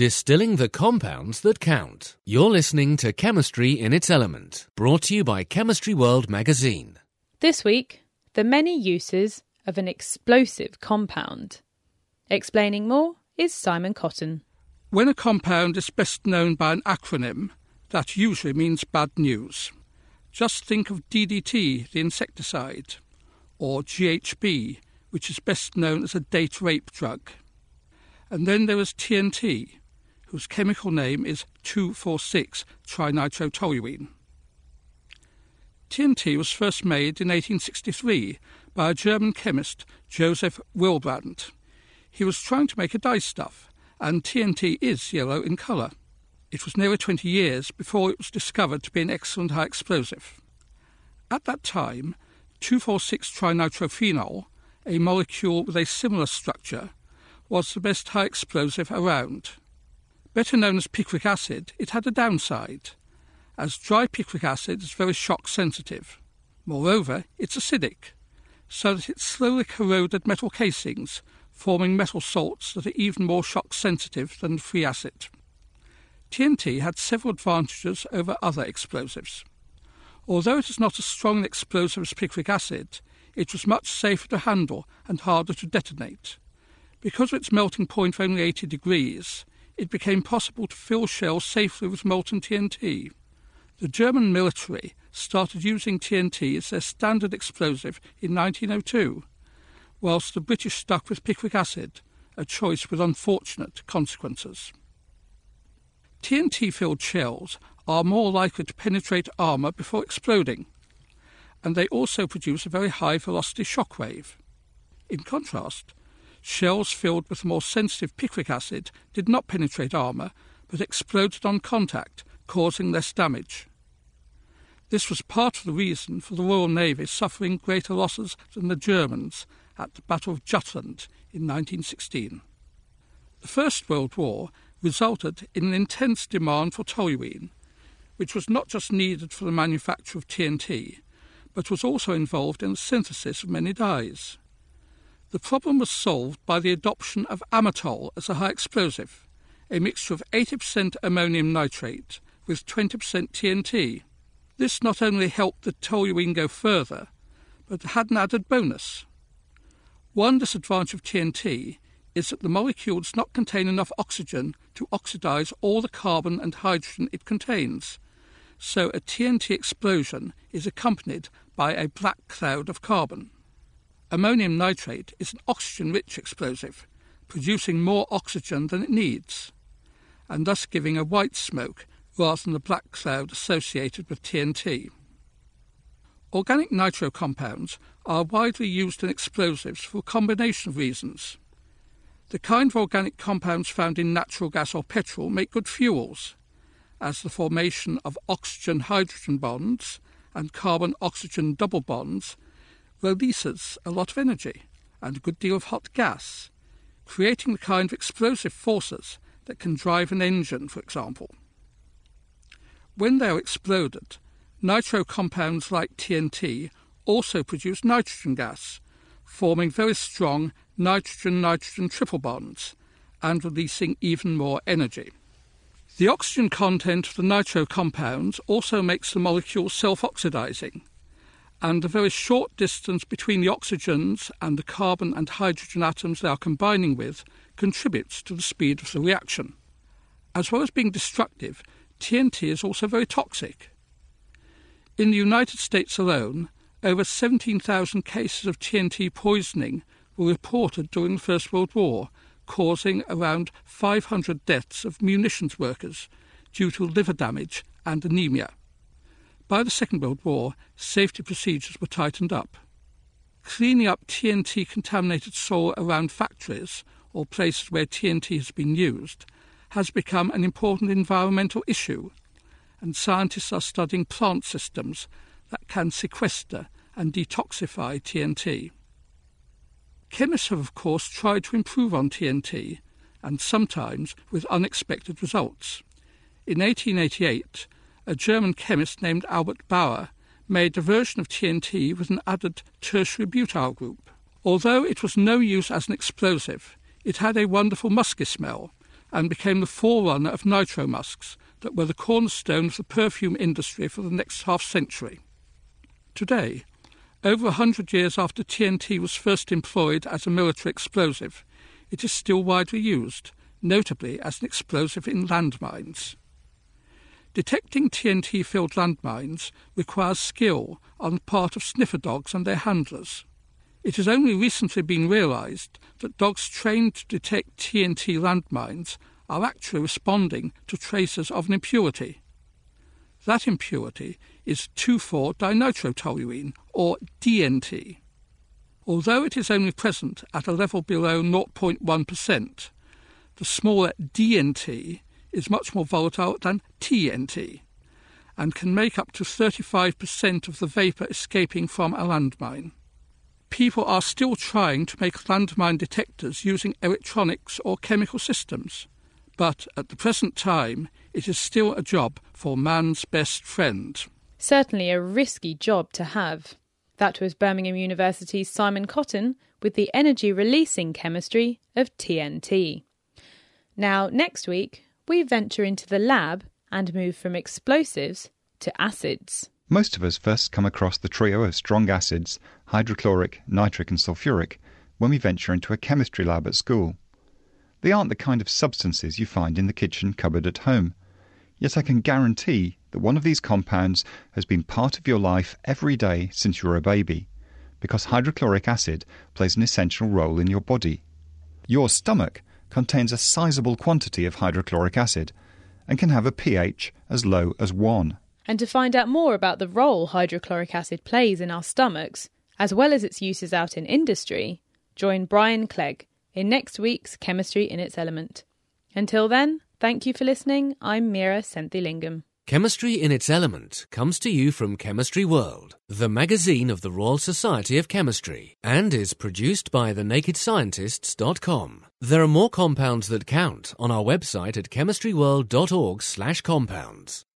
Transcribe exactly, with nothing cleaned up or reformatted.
Distilling the compounds that count. You're listening to Chemistry in its Element, brought to you by Chemistry World magazine. This week, the many uses of an explosive compound. Explaining more is Simon Cotton. When a compound is best known by an acronym, that usually means bad news. Just think of D D T, the insecticide, or G H B, which is best known as a date rape drug. And then there is T N T, whose chemical name is two four six trinitrotoluene. T N T was first made in eighteen sixty-three by a German chemist, Joseph Wilbrandt. He was trying to make a dyestuff, and T N T is yellow in colour. It was nearly twenty years before it was discovered to be an excellent high explosive. At that time, two four six trinitrophenol, a molecule with a similar structure, was the best high explosive around. Better known as picric acid, it had a downside, as dry picric acid is very shock sensitive. Moreover, it's acidic, so that it slowly corroded metal casings, forming metal salts that are even more shock sensitive than free acid. T N T had several advantages over other explosives. Although it is not as strong an explosive as picric acid, it was much safer to handle and harder to detonate. Because of its melting point of only eighty degrees, it became possible to fill shells safely with molten T N T. The German military started using T N T as their standard explosive in nineteen oh two, whilst the British stuck with picric acid, a choice with unfortunate consequences. T N T-filled shells are more likely to penetrate armour before exploding, and they also produce a very high-velocity shockwave. In contrast, shells filled with more sensitive picric acid did not penetrate armour, but exploded on contact, causing less damage. This was part of the reason for the Royal Navy suffering greater losses than the Germans at the Battle of Jutland in nineteen sixteen. The First World War resulted in an intense demand for toluene, which was not just needed for the manufacture of T N T, but was also involved in the synthesis of many dyes. The problem was solved by the adoption of amatol as a high explosive, a mixture of eighty percent ammonium nitrate with twenty percent T N T. This not only helped the toluene go further, but had an added bonus. One disadvantage of T N T is that the molecule does not contain enough oxygen to oxidize all the carbon and hydrogen it contains, so a T N T explosion is accompanied by a black cloud of carbon. Ammonium nitrate is an oxygen-rich explosive, producing more oxygen than it needs, and thus giving a white smoke rather than the black cloud associated with T N T. Organic nitro compounds are widely used in explosives for a combination of reasons. The kind of organic compounds found in natural gas or petrol make good fuels, as the formation of oxygen-hydrogen bonds and carbon-oxygen double bonds releases a lot of energy and a good deal of hot gas, creating the kind of explosive forces that can drive an engine, for example. When they are exploded, nitro compounds like T N T also produce nitrogen gas, forming very strong nitrogen-nitrogen triple bonds and releasing even more energy. The oxygen content of the nitro compounds also makes the molecule self-oxidizing, and the very short distance between the oxygens and the carbon and hydrogen atoms they are combining with contributes to the speed of the reaction. As well as being destructive, T N T is also very toxic. In the United States alone, over seventeen thousand cases of T N T poisoning were reported during the First World War, causing around five hundred deaths of munitions workers due to liver damage and anemia. By the Second World War, safety procedures were tightened up. Cleaning up T N T-contaminated soil around factories or places where T N T has been used has become an important environmental issue, and scientists are studying plant systems that can sequester and detoxify T N T. Chemists have, of course, tried to improve on T N T, and sometimes with unexpected results. In eighteen eighty-eight, a German chemist named Albert Bauer made a version of T N T with an added tertiary butyl group. Although it was no use as an explosive, it had a wonderful musky smell, and became the forerunner of nitromusks that were the cornerstone of the perfume industry for the next half-century. Today, over a hundred years after T N T was first employed as a military explosive, it is still widely used, notably as an explosive in landmines. Detecting T N T-filled landmines requires skill on the part of sniffer dogs and their handlers. It has only recently been realised that dogs trained to detect T N T landmines are actually responding to traces of an impurity. That impurity is two four dinitrotoluene, or D N T. Although it is only present at a level below zero point one percent, the smaller D N T is much more volatile than T N T and can make up to thirty-five percent of the vapour escaping from a landmine. People are still trying to make landmine detectors using electronics or chemical systems, but at the present time it is still a job for man's best friend. Certainly a risky job to have. That was Birmingham University's Simon Cotton with the energy-releasing chemistry of T N T. Now, next week, we venture into the lab and move from explosives to acids. Most of us first come across the trio of strong acids, hydrochloric, nitric and sulfuric, when we venture into a chemistry lab at school. They aren't the kind of substances you find in the kitchen cupboard at home. Yet I can guarantee that one of these compounds has been part of your life every day since you were a baby, because hydrochloric acid plays an essential role in your body. Your stomach contains a sizable quantity of hydrochloric acid and can have a pH as low as one. And to find out more about the role hydrochloric acid plays in our stomachs, as well as its uses out in industry, join Brian Clegg in next week's Chemistry in its Element. Until then, thank you for listening. I'm Mira Senthilingam. Chemistry in its Element comes to you from Chemistry World, the magazine of the Royal Society of Chemistry, and is produced by the naked scientists dot com. There are more compounds that count on our website at chemistry world dot org slash compounds.